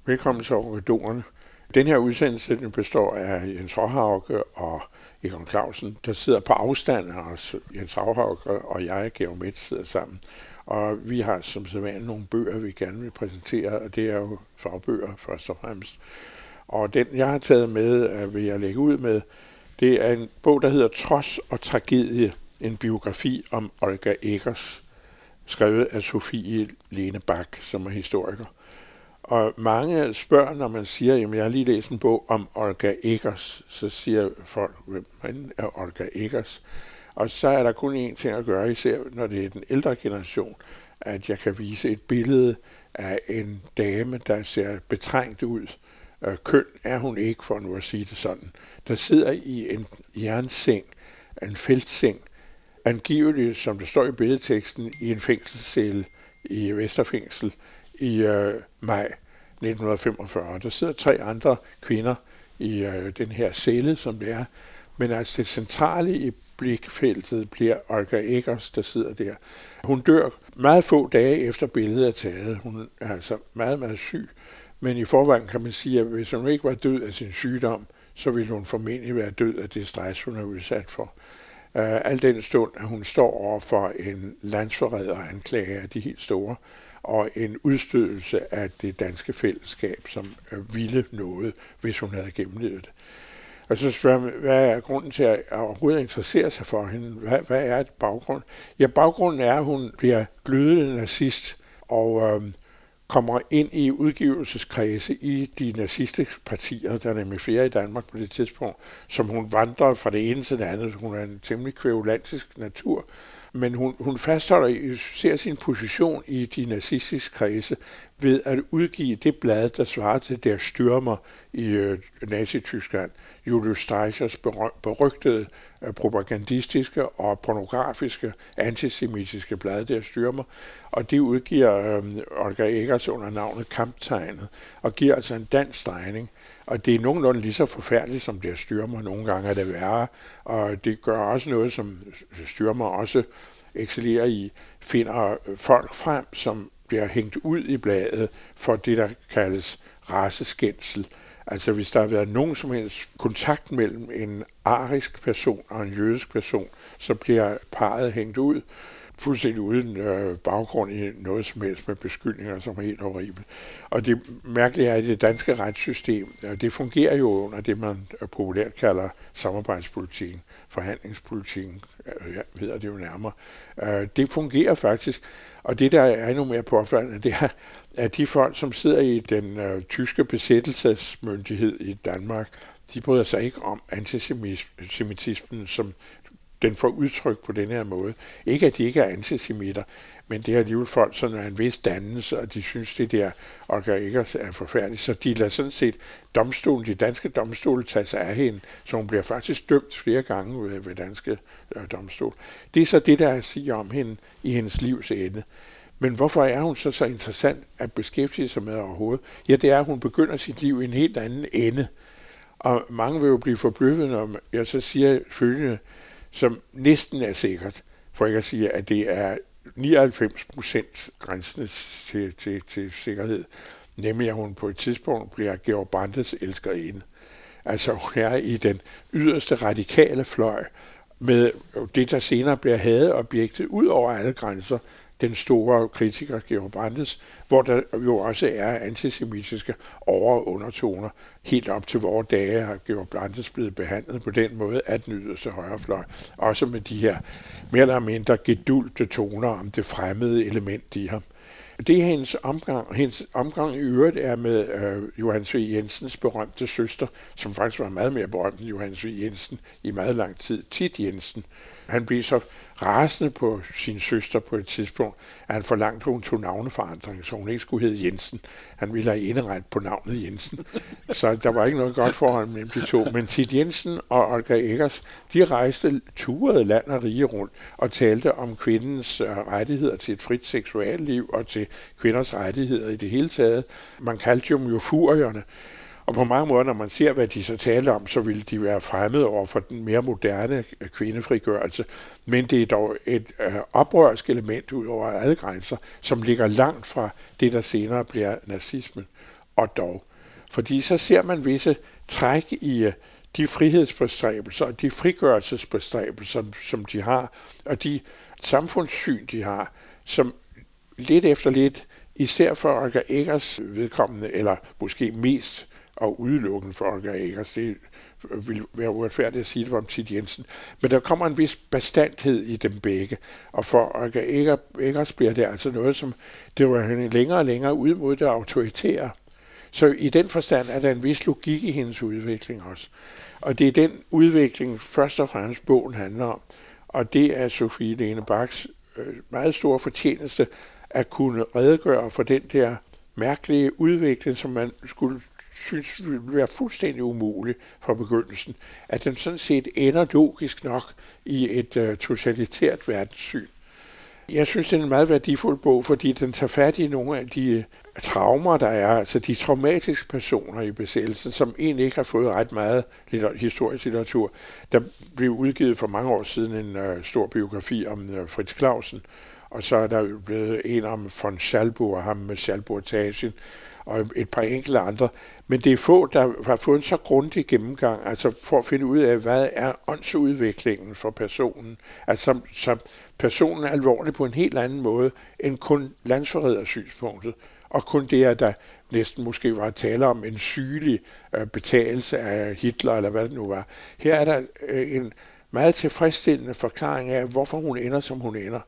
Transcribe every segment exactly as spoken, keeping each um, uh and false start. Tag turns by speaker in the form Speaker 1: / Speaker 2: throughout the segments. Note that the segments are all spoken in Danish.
Speaker 1: Velkommen til Orkidorerne. Den her udsendelse den består af Jens Råhauke og Egon Clausen, der sidder på afstand af os. Jens Råhauke og jeg, Georg Metz, sidder sammen. Og vi har som sædvanligt nogle bøger, vi gerne vil præsentere, og det er jo fagbøger først og fremmest. Og den, jeg har taget med, vil jeg lægge ud med, det er en bog, der hedder Trods og Tragedie, en biografi om Olga Eggers, skrevet af Sofie Lene Bach, som er historiker. Og mange spørger, når man siger, at jeg har lige læst en bog om Olga Eggers, så siger folk, hvem er Olga Eggers? Og så er der kun én ting at gøre, især når det er den ældre generation, at jeg kan vise et billede af en dame, der ser betrængt ud. Køn er hun ikke, for nu at sige det sådan. Der sidder i en jernseng, en feltseng, angiveligt, som der står i billedteksten, i en fængselscelle i Vesterfængsel i øh, maj nitten femogfyrre. Der sidder tre andre kvinder i øh, den her celle, som det er. Men altså det centrale i blikfeltet bliver Olga Eggers, der sidder der. Hun dør meget få dage efter billedet er taget. Hun er altså meget, meget syg. Men i forvejen kan man sige, at hvis hun ikke var død af sin sygdom, så ville hun formentlig være død af det stress, hun er udsat for. Uh, al den stund, at hun står over for en landsforræderanklage af de helt store, og en udstødelse af det danske fællesskab, som uh, ville noget, hvis hun havde gennemlevet det. Og så spørger man, hvad er grunden til at overhovedet interessere sig for hende? Hvad, hvad er det baggrund? Ja, baggrunden er, at hun bliver glødende nazist, og øh, kommer ind i udgivelseskredse i de nazistiske partier, der er nemlig flere i Danmark på det tidspunkt, som hun vandrer fra det ene til det andet. Hun er en temmelig kværulantisk natur, men hun, hun fastholder ser sin position i de nazistiske kredse ved at udgive det blad, der svarer til Der Stürmer i øh, Nazi-Tyskland, Julius Streichers berygtede øh, propagandistiske og pornografiske antisemitiske blad, Der Stürmer, og det udgiver øh, Olga Eggers under navnet Kamptegnet, og giver altså en dansk drejning, og det er nogenlunde lige så forfærdeligt som Der Stürmer, nogle gange er det værre, og det gør også noget, som Stürmer også excellerer i, finder folk frem, som bliver hængt ud i bladet for det, der kaldes raceskændsel. Altså hvis der har været nogen som helst kontakt mellem en arisk person og en jødisk person, så bliver parret hængt ud, fuldstændig uden øh, baggrund i noget som helst med beskyldninger, som er helt horribelt. Og det mærkelige er, at det danske retssystem, det fungerer jo under det, man populært kalder samarbejdspolitikken, forhandlingspolitikken, jeg ved det jo nærmere. Øh, det fungerer faktisk, og det, der er endnu mere påfaldende, det er, at de folk, som sidder i den øh, tyske besættelsesmyndighed i Danmark, de bryder sig ikke om antisemitismen, som den får udtryk på den her måde. Ikke at de ikke er antisemitter, men det er alligevel folk, som er en vis dannelse, og de synes, det der Olga Eggers er forfærdeligt. Så de lader sådan set domstolen, de danske domstole tage sig af hende, så hun bliver faktisk dømt flere gange ved, ved danske øh, domstol. Det er så det, der er at sige om hende i hendes livs ende. Men hvorfor er hun så så interessant at beskæftige sig med overhovedet? Ja, det er, at hun begynder sit liv i en helt anden ende. Og mange vil jo blive forbløffet, når jeg så siger følgende, som næsten er sikkert, for ikke at sige, at det er nioghalvfems procent grænsen til, til, til sikkerhed, nemlig at hun på et tidspunkt bliver Georg Brandes elskerinde. Altså hun er i den yderste radikale fløj med det, der senere bliver hadeobjektet ud over alle grænser, den store kritiker Georg Brandes, hvor der jo også er antisemitiske over- og undertoner. Helt op til vores dage har Georg Brandes blevet behandlet på den måde af den yderste højrefløj. Også med de her mere eller mindre gedulte toner om det fremmede element i ham. Det er hendes omgang. Hendes omgang i øvrigt er med øh, Johannes V. Jensens berømte søster, som faktisk var meget mere berømt end Johannes V. Jensen i meget lang tid, Thit Jensen. Han blev så rasende på sin søster på et tidspunkt, at han forlangte, at hun tog navneforandring, så hun ikke skulle hedde Jensen. Han ville have inderet på navnet Jensen. Så der var ikke noget godt forhold mellem de to. Men Thit Jensen og Olga Eggers, de rejste, turede land og rige rundt og talte om kvindens rettigheder til et frit seksualliv og til kvinders rettigheder i det hele taget. Man kaldte dem jo furierne. Og på mange måder, når man ser, hvad de så taler om, så ville de være fremmede over for den mere moderne kvindefrigørelse. Men det er dog et øh, oprørsk element ud over alle grænser, som ligger langt fra det, der senere bliver nazismen. og dog. Fordi så ser man visse træk i de frihedsbestræbelser, de frigørelsesbestræbelser, som de har, og de samfundssyn, de har, som lidt efter lidt, især for Olga Eggers vedkommende, eller måske mest og udelukkende for Olga Eggers, det vil være uretfærdigt at sige det om Thit Jensen, men der kommer en vis bestandthed i dem begge, og for Olga Eggers bliver det altså noget, som det var hende længere og længere ud mod det autoritære. Så i den forstand er der en vis logik i hendes udvikling også. Og det er den udvikling, først og fremmest bogen handler om, og det er Sofie Lene Bachs øh, meget store fortjeneste at kunne redegøre for den der mærkelige udvikling, som man skulle synes ville være fuldstændig umulig fra begyndelsen, at den sådan set ender logisk nok i et øh, totalitært verdenssyn. Jeg synes, det er en meget værdifuld bog, fordi den tager fat i nogle af de traumer, der er, altså de traumatiske personer i besættelsen, som egentlig ikke har fået ret meget historisk litteratur. Der blev udgivet for mange år siden en uh, stor biografi om uh, Frits Clausen, og så er der blevet en om von Schalburg og ham med Schalburg-tagen, og et par enkelte andre. Men det er få, der har fået en så grundig gennemgang, altså for at finde ud af, hvad er åndsudviklingen for personen, altså som, som personen er alvorlig på en helt anden måde, end kun landsforrædersynspunktet, og kun det, at der næsten måske var tale om en sygelig øh, betalelse af Hitler, eller hvad det nu var. Her er der øh, en meget tilfredsstillende forklaring af, hvorfor hun ender, som hun ender.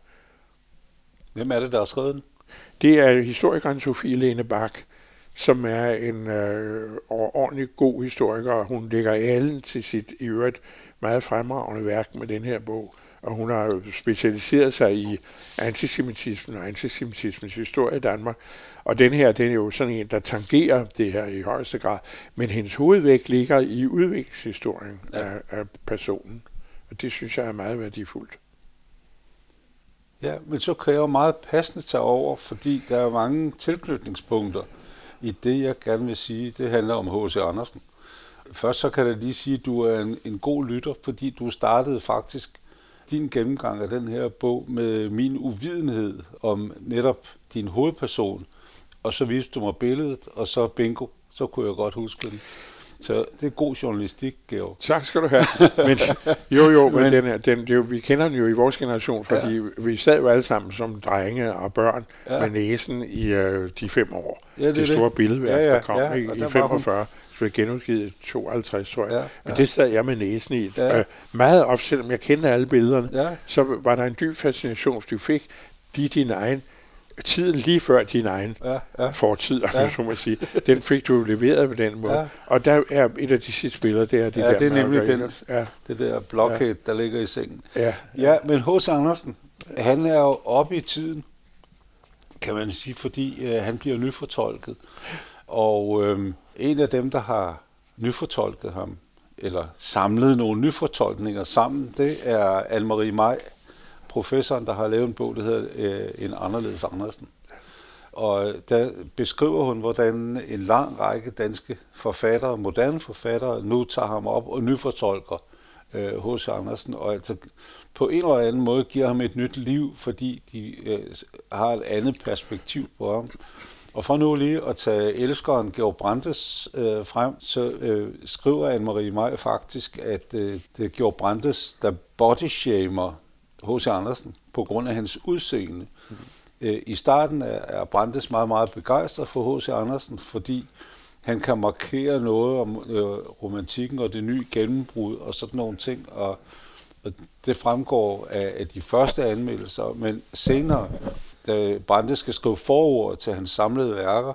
Speaker 2: Hvem er det, der har skrevet den?
Speaker 1: Det er historikeren Sofie Lene Bach, som er en øh, ordentlig god historiker, og hun lægger alen til sit i øvrigt meget fremragende værk med den her bog. Og hun har jo specialiseret sig i antisemitismen og antisemitismens historie i Danmark. Og den her, den er jo sådan en, der tangerer det her i højeste grad. Men hendes hovedvægt ligger i udviklingshistorien ja. af, af personen. Og det synes jeg er meget værdifuldt.
Speaker 2: Ja, men så kan jeg jo meget passende tage over, fordi der er mange tilknytningspunkter i det, jeg gerne vil sige. Det handler om H C Andersen. Først så kan jeg lige sige, at du er en, en god lytter, fordi du startede faktisk din gennemgang af den her bog med min uvidenhed om netop din hovedperson, og så viste du mig billedet, og så bingo, så kunne jeg godt huske den. Så det er god journalistik, Georg.
Speaker 1: Tak skal du have. Men, jo, jo, men, men den er, den, det er jo, vi kender den jo i vores generation, fordi ja. vi sad jo alle sammen som drenge og børn ja. med næsen i øh, de fem år. Ja, det, det store det. billedværk, ja, ja, der kom ja, i, i femogfyrre. Så blev genudgivet i tooghalvtreds, tror jeg. Ja, ja. Men det sad jeg med næsen i. Ja. Øh, meget op, selvom jeg kendte alle billederne, ja. så var der en dyb fascination, du fik de din egen tiden lige før din egen ja, ja. fortid, ja. så må sige. Den fik du leveret på den måde. Ja. Og der er et af de sidste billeder, det er det
Speaker 2: ja,
Speaker 1: der.
Speaker 2: det er nemlig den, ja. det der blockhead, ja. der ligger i sengen. Ja, ja. ja men H C Andersen, han er jo oppe i tiden, kan man sige, fordi øh, han bliver nyfortolket. Og øh, en af dem, der har nyfortolket ham, eller samlet nogle nyfortolkninger sammen, det er Anne-Marie Maj, professoren, der har lavet en bog, der hedder øh, En anderledes Andersen. Og der beskriver hun, hvordan en lang række danske forfattere, moderne forfattere, nu tager ham op og nyfortolker øh, H C Andersen, og altså på en eller anden måde giver ham et nyt liv, fordi de øh, har et andet perspektiv på ham. Og for nu lige at tage elskeren Georg Brandes øh, frem, så øh, skriver Anne-Marie Maj faktisk, at øh, det er Georg Brandes, der bodyshamer H C Andersen på grund af hans udseende. Mm. Øh, I starten er, er Brandes meget, meget begejstret for H C Andersen, fordi han kan markere noget om øh, romantikken og det nye gennembrud og sådan nogle ting, og, og det fremgår af, af de første anmeldelser, men senere, da Brandes skal skrive forord til hans samlede værker,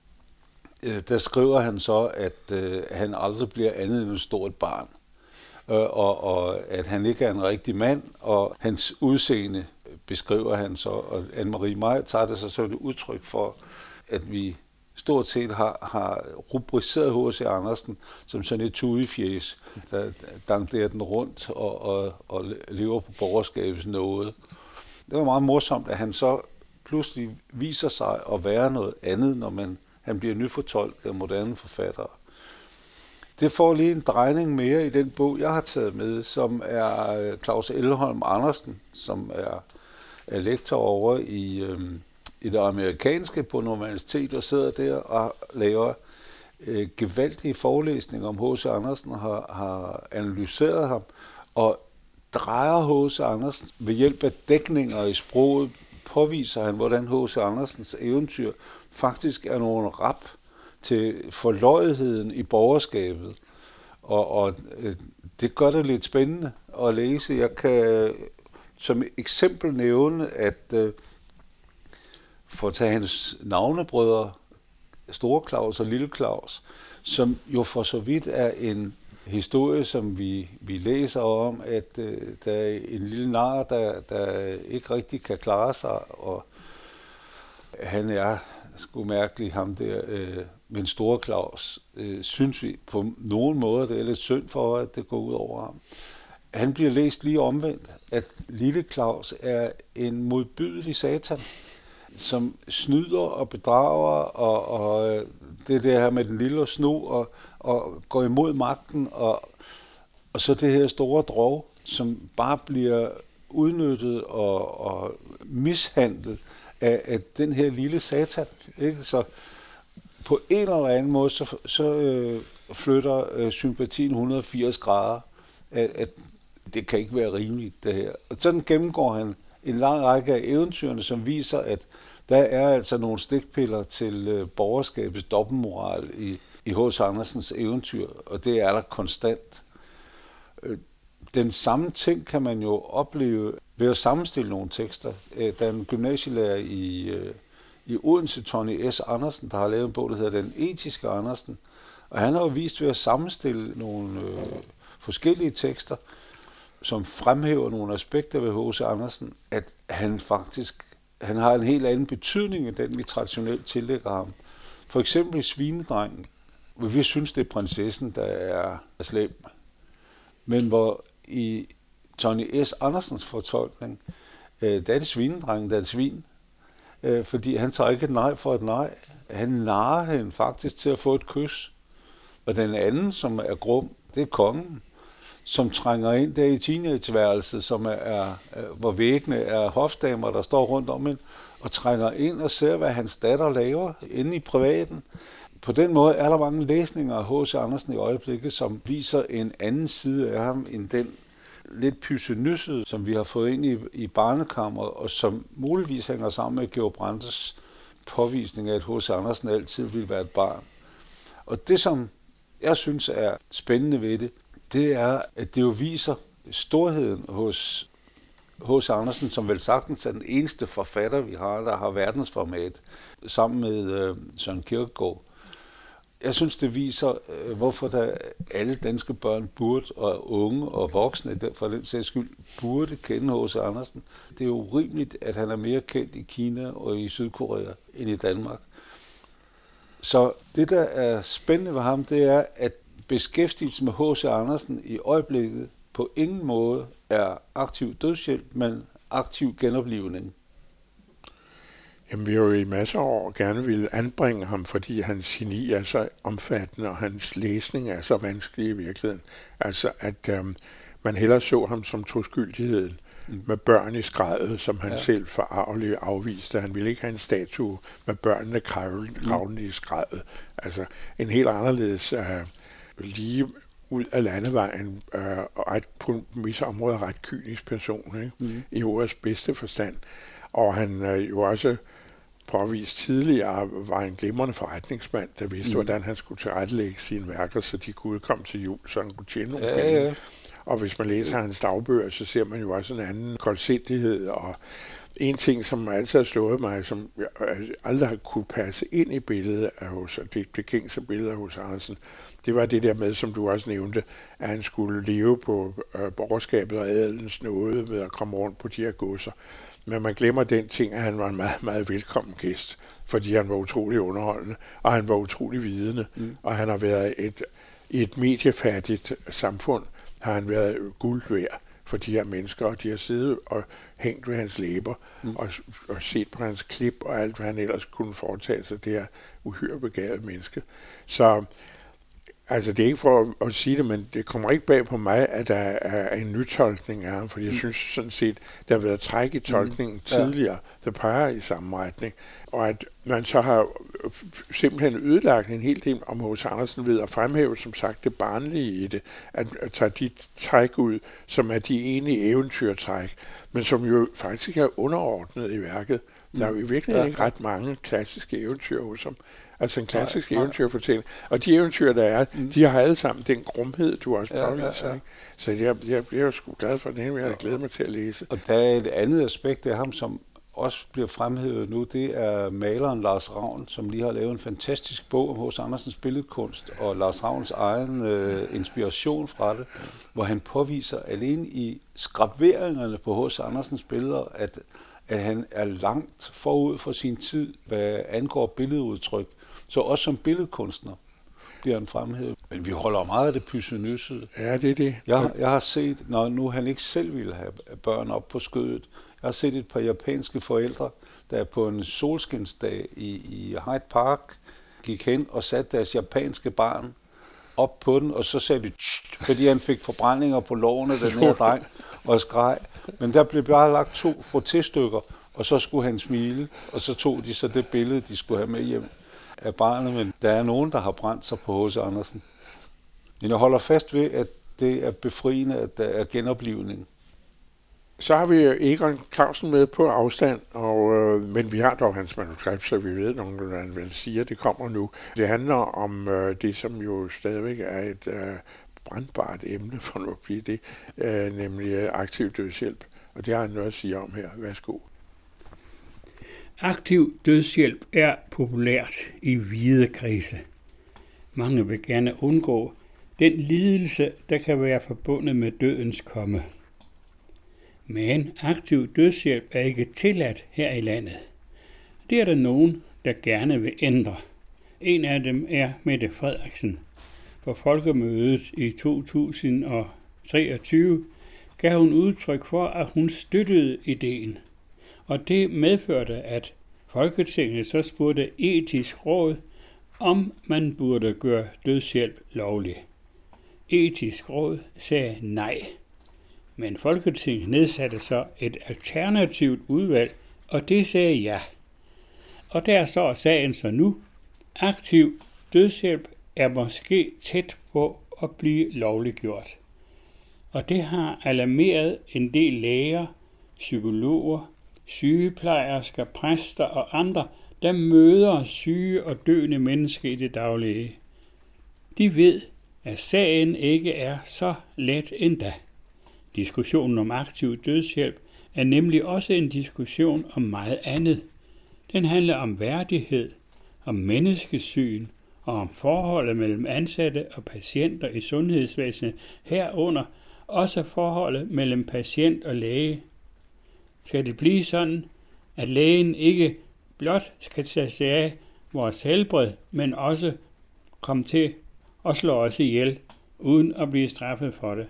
Speaker 2: øh, der skriver han så, at øh, han aldrig bliver andet end et stort barn. Og, og at han ikke er en rigtig mand, og hans udseende beskriver han så, og Anne-Marie Maj tager det så som et udtryk for, at vi stort set har, har rubriceret H C Andersen som sådan et tudefjæs, der danderer den rundt og, og, og lever på borgerskabets nåde. Det var meget morsomt, at han så pludselig viser sig at være noget andet, når man, han bliver nyfortolket af moderne forfattere. Det får lige en drejning mere i den bog, jeg har taget med, som er Claus Elholm Andersen, som er, er lektor over i, øhm, i det amerikanske på universitet og sidder der og laver øh, gevaldige forelæsninger om H C. Andersen, har, har analyseret ham, og drejer H C. Andersen ved hjælp af dækninger i sproget, påviser han, hvordan H C. Andersens eventyr faktisk er nogle rap til forløjetheden i borgerskabet. Og, og øh, det gør det lidt spændende at læse. Jeg kan som eksempel nævne, at øh, for at tage hans navnebrødre, Store Claus og Lille Claus, som jo for så vidt er en historie, som vi, vi læser om, at øh, der er en lille nar, der, der ikke rigtig kan klare sig, og han er sgu mærkelig ham der, øh, men Store Claus, øh, synes vi på nogen måde, det er lidt synd for, at det går ud over ham. Han bliver læst lige omvendt, at Lille Claus er en modbydelig satan, som snyder og bedrager, og, og det der her med den lille snu, og, og går imod magten, og, og så det her store drog, som bare bliver udnyttet og, og mishandlet af, af den her lille satan. Ikke? Så på en eller anden måde, så, så øh, flytter øh, sympatien et hundrede og firs grader, at, at det kan ikke være rimeligt, det her. Og sådan gennemgår han en lang række af eventyrene, som viser, at der er altså nogle stikpiller til øh, borgerskabets dobbeltmoral i, i H C. Andersens eventyr, og det er der konstant. Øh, den samme ting kan man jo opleve ved at sammenstille nogle tekster. Øh, der er en gymnasielærer i, øh, i Odense, Tony S. Andersen, der har lavet en bog, der hedder Den Etiske Andersen, og han har jo vist ved at sammenstille nogle øh, forskellige tekster, som fremhæver nogle aspekter ved H C. Andersen, at han faktisk han har en helt anden betydning end den, vi traditionelt tillægger ham. For eksempel i Svinedrengen, hvor vi synes, det er prinsessen, der er slem. Men hvor i Tony S. Andersens fortolkning, øh, der er det Svinedrengen, der er et svin. Øh, fordi han tager ikke et nej for et nej. Han narrer hende faktisk til at få et kys. Og den anden, som er grum, det er kongen, som trænger ind der i teenageværelset, som er, er, hvor væggene er hofdamer, der står rundt om hende, og trænger ind og ser, hvad hans datter laver inde i privaten. På den måde er der mange læsninger af H C. Andersen i øjeblikket, som viser en anden side af ham, end den lidt pysenyssede, som vi har fået ind i, i barnekammeret, og som muligvis hænger sammen med Georg Brandes påvisning af, at H C. Andersen altid ville være et barn. Og det, som jeg synes er spændende ved det, det er, at det jo viser storheden hos H C. Andersen, som vel sagtens er den eneste forfatter, vi har, der har verdensformat, sammen med øh, Søren Kierkegaard. Jeg synes, det viser, øh, hvorfor der alle danske børn burde, og unge og voksne, for den sags skyld, burde kende H C. Andersen. Det er jo urimeligt, at han er mere kendt i Kina og i Sydkorea end i Danmark. Så det, der er spændende ved ham, det er, at beskæftigelse med H C. Andersen i øjeblikket på ingen måde er aktiv dødshjælp, men aktiv genoplivning.
Speaker 1: Jamen, vi har jo i masser af år gerne ville anbringe ham, fordi hans geni er så omfattende, og hans læsning er så vanskelig i virkeligheden. Altså, at øhm, man hellere så ham som troskyldigheden mm. med børn i skrædet, som han ja. selv forarveligt afviste. Han ville ikke have en statue med børnene kravlende mm. i skrædet. Altså, en helt anderledes øh, lige ud af landevejen, øh, og ret, på visse områder ret kynisk person, ikke? Mm. i ordets bedste forstand. Og han øh, jo også påvist tidligere var en glimrende forretningsmand, der vidste, mm. hvordan han skulle tilrettelægge sine værker, så de kunne udkomme til jul, så han kunne tjene nogle
Speaker 2: ja,
Speaker 1: penge.
Speaker 2: ja.
Speaker 1: Og hvis man læser hans dagbøger, så ser man jo også en anden koldsindighed, og en ting, som altid har slået mig, som jeg aldrig har kunne passe ind i billedet af hos, det, det gængse billede af hos Andersen, det var det der med, som du også nævnte, at han skulle leve på øh, borgerskabet og adelens nåde ved at komme rundt på de her godser. Men man glemmer den ting, at han var en meget, meget velkommen gæst, fordi han var utrolig underholdende, og han var utrolig vidende, mm. og han har været et, i et mediefattigt samfund, har han været guld værd for de her mennesker, og de har siddet og hængt ved hans læber, mm. og, og set på hans klip, og alt, hvad han ellers kunne foretage sig, det her uhyre begavede menneske. Så Altså, det er ikke for at, at sige det, men det kommer ikke bag på mig, at der er en nytolkning af ham, for jeg synes sådan set, der har været træk i tolkningen mm. tidligere, ja. der peger i samme retning, og at man så har simpelthen ødelagt en hel del om H C. Andersen ved at fremhæve, som sagt, det barnlige i det, at, at tage de træk ud, som er de egentlige eventyrtræk, men som jo faktisk er underordnet i værket. Der er jo i virkeligheden ja. ikke ret mange klassiske eventyr hos ham. Altså en klassisk nej, eventyrfortælling. Og de eventyr, der er, mm. de har alle sammen den grumhed, du også påviser. Ja, ja, ja. Så jeg, jeg, jeg er sgu glad for den, jeg har glædet mig til at læse.
Speaker 2: Og der er et andet aspekt af ham, som også bliver fremhævet nu, det er maleren Lars Ravn, som lige har lavet en fantastisk bog om H C. Andersens billedkunst, og Lars Ravns egen øh, inspiration fra det, hvor han påviser alene i skraberingerne på H C. Andersens billeder, at, at han er langt forud for sin tid, hvad angår billedudtryk. Så også som billedkunstner bliver han fremhævet. Men vi holder meget af det pyssenøssede.
Speaker 1: Ja, det er det.
Speaker 2: Jeg, jeg har set, når nu han ikke selv ville have børn op på skødet, jeg har set et par japanske forældre, der på en solskinsdag i, i Hyde Park gik hen og satte deres japanske barn op på den, og så sagde de, fordi han fik forbrændinger på lårene, den her dreng, og skreg. Men der blev bare lagt to frottéstykker, og så skulle han smile, og så tog de så det billede, de skulle have med hjem af barnet, men der er nogen, der har brændt sig på H C. Andersen. Men jeg holder fast ved, at det er befriende, at der er genoplivning.
Speaker 1: Så har vi Egon Clausen med på afstand, og, øh, men vi har dog hans manuskript, så vi ved nogen, hvad han vil sige, det kommer nu. Det handler om øh, det, som jo stadigvæk er et øh, brandbart emne, for nu at blive det, øh, nemlig aktiv dødshjælp. Og det har han noget at sige om her. Værsgo.
Speaker 3: Aktiv dødshjælp er populært i vide kredse. Mange vil gerne undgå den lidelse, der kan være forbundet med dødens komme. Men aktiv dødshjælp er ikke tilladt her i landet. Det er der nogen, der gerne vil ændre. En af dem er Mette Frederiksen. På folkemødet i to tusind og treogtyve gav hun udtryk for, at hun støttede ideen. Og det medførte, at Folketinget så spurgte etisk råd, om man burde gøre dødshjælp lovlig. Etisk råd sagde nej. Men Folketinget nedsatte så et alternativt udvalg, og det sagde ja. Og der står sagen så nu. Aktiv dødshjælp er måske tæt på at blive lovliggjort. Og det har alarmeret en del læger, psykologer, sygeplejersker, præster og andre, der møder syge og døende mennesker i det daglige. De ved, at sagen ikke er så let endda. Diskussionen om aktiv dødshjælp er nemlig også en diskussion om meget andet. Den handler om værdighed, om menneskesyn og om forholdet mellem ansatte og patienter i sundhedsvæsenet, herunder også forholdet mellem patient og læge. Skal det blive sådan, at lægen ikke blot skal tage sig af vores helbred, men også komme til at slå os ihjel, uden at blive straffet for det?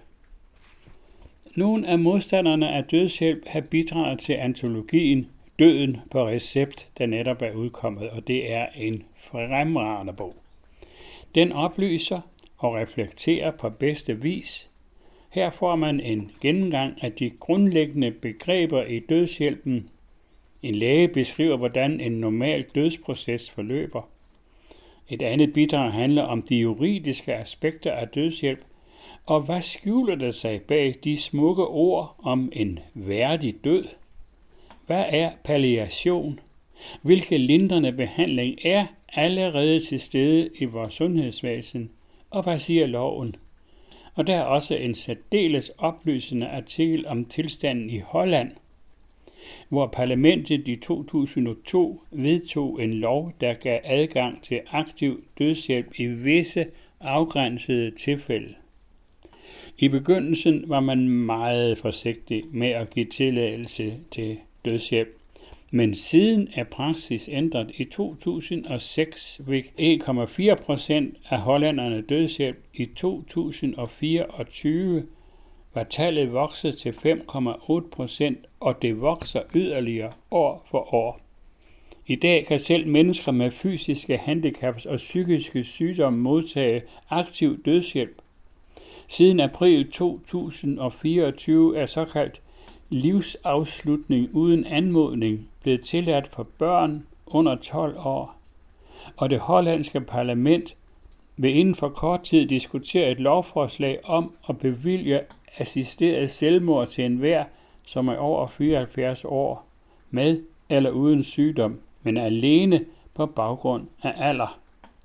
Speaker 3: Nogle af modstanderne af dødshjælp har bidraget til antologien Døden på recept, der netop er udkommet, og det er en fremragende bog. Den oplyser og reflekterer på bedste vis. Her får man en gennemgang af de grundlæggende begreber i dødshjælpen. En læge beskriver, hvordan en normal dødsproces forløber. Et andet bidrag handler om de juridiske aspekter af dødshjælp, og hvad skjuler der sig bag de smukke ord om en værdig død? Hvad er palliation? Hvilke lindrende behandling er allerede til stede i vores sundhedsvæsen? Og hvad siger loven? Og der er også en særdeles oplysende artikel om tilstanden i Holland, hvor parlamentet i to tusind og to vedtog en lov, der gav adgang til aktiv dødshjælp i visse afgrænsede tilfælde. I begyndelsen var man meget forsigtig med at give tilladelse til dødshjælp, men siden er praksis ændret. I to tusind og seks fik en komma fire procent af hollænderne dødshjælp. I to tusind og fireogtyve var tallet vokset til fem komma otte procent, og det vokser yderligere år for år. I dag kan selv mennesker med fysiske handicaps og psykiske sygdomme modtage aktiv dødshjælp. Siden april to tusind og fireogtyve er såkaldt livsafslutning uden anmodning blevet tilladt for børn under tolv år, og det hollandske parlament vil inden for kort tid diskutere et lovforslag om at bevilge assisteret selvmord til enhver, som er over fireoghalvfjerds år, med eller uden sygdom, men alene på baggrund af alder.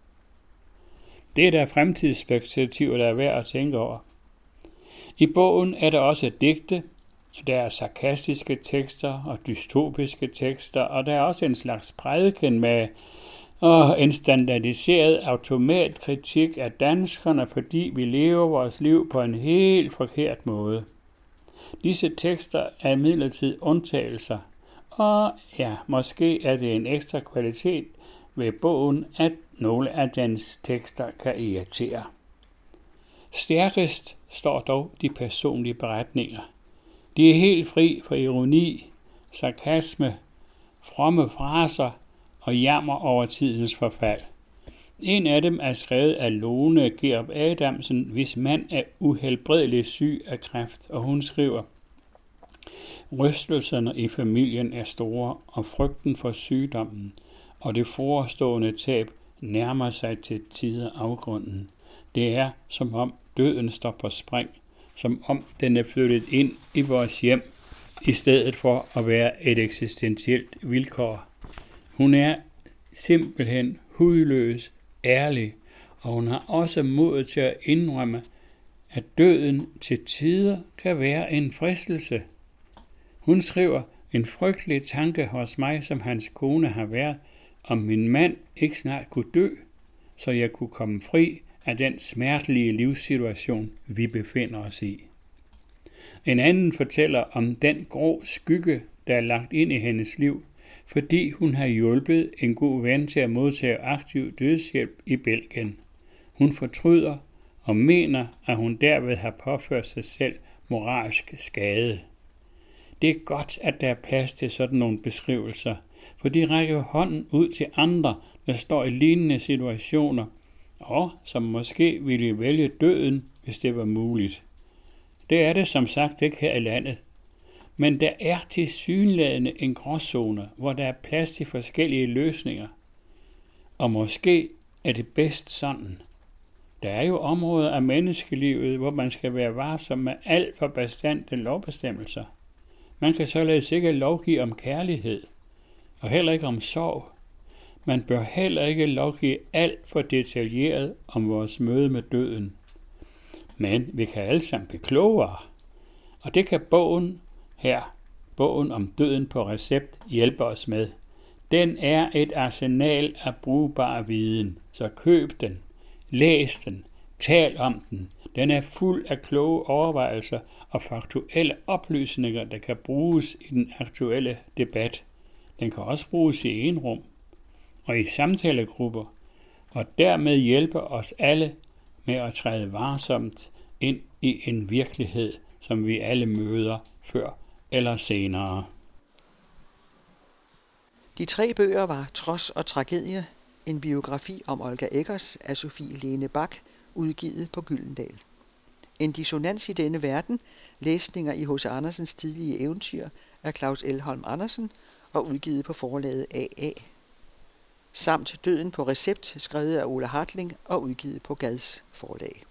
Speaker 3: Det er der fremtidsperspektiver, der er værd at tænke over. I bogen er der også digte, der er sarkastiske tekster og dystopiske tekster, og der er også en slags prædiken med og en standardiseret automatkritik af danskerne, fordi vi lever vores liv på en helt forkert måde. Disse tekster er imidlertid undtagelser, og ja, måske er det en ekstra kvalitet ved bogen, at nogle af dens tekster kan irritere. Stærkest står dog de personlige beretninger. De er helt fri for ironi, sarkasme, fromme fraser og jammer over tidens forfald. En af dem er skrevet af Lone Gerup Adamsen, hvis mand er uhelbredeligt syg af kræft, og hun skriver: Rystelserne i familien er store, og frygten for sygdommen og det forestående tab nærmer sig til tider afgrunden. Det er, som om døden står på spring, som om den er flyttet ind i vores hjem, i stedet for at være et eksistentielt vilkår. Hun er simpelthen hudløs, ærlig, og hun har også mod til at indrømme, at døden til tider kan være en fristelse. Hun skriver: En frygtelig tanke hos mig, som hans kone har været, om min mand ikke snart kunne dø, så jeg kunne komme fri af den smertelige livssituation, vi befinder os i. En anden fortæller om den grå skygge, der er lagt ind i hendes liv, fordi hun har hjulpet en god ven til at modtage aktiv dødshjælp i Belgien. Hun fortryder og mener, at hun derved har påført sig selv moralsk skade. Det er godt, at der er plads til sådan nogle beskrivelser, for de rækker hånden ud til andre, der står i lignende situationer, og som måske ville vælge døden, hvis det var muligt. Det er det som sagt ikke her i landet. Men der er tilsyneladende en gråzone, hvor der er plads til forskellige løsninger. Og måske er det bedst sådan. Der er jo områder af menneskelivet, hvor man skal være varsom med alt for bastante lovbestemmelser. Man kan således ikke lovgive om kærlighed, og heller ikke om sorg. Man bør heller ikke lovgive alt for detaljeret om vores møde med døden. Men vi kan alle sammen blive klogere, og det kan bogen her, bogen om døden på recept, hjælpe os med. Den er et arsenal af brugbar viden, så køb den, læs den, tal om den. Den er fuld af kloge overvejelser og faktuelle oplysninger, der kan bruges i den aktuelle debat. Den kan også bruges i enrum og i samtalegrupper, og dermed hjælpe os alle med at træde varsomt ind i en virkelighed, som vi alle møder før eller senere.
Speaker 4: De tre bøger var Trods og Tragedie, en biografi om Olga Eggers af Sofie Lene Bach, udgivet på Gyldendal. En dissonans i denne verden, læsninger i H C Andersens tidlige eventyr af Claus Elholm Andersen og udgivet på forlaget A A. Samt Døden på recept, skrevet af Ole Hartling og udgivet på Gads forlag.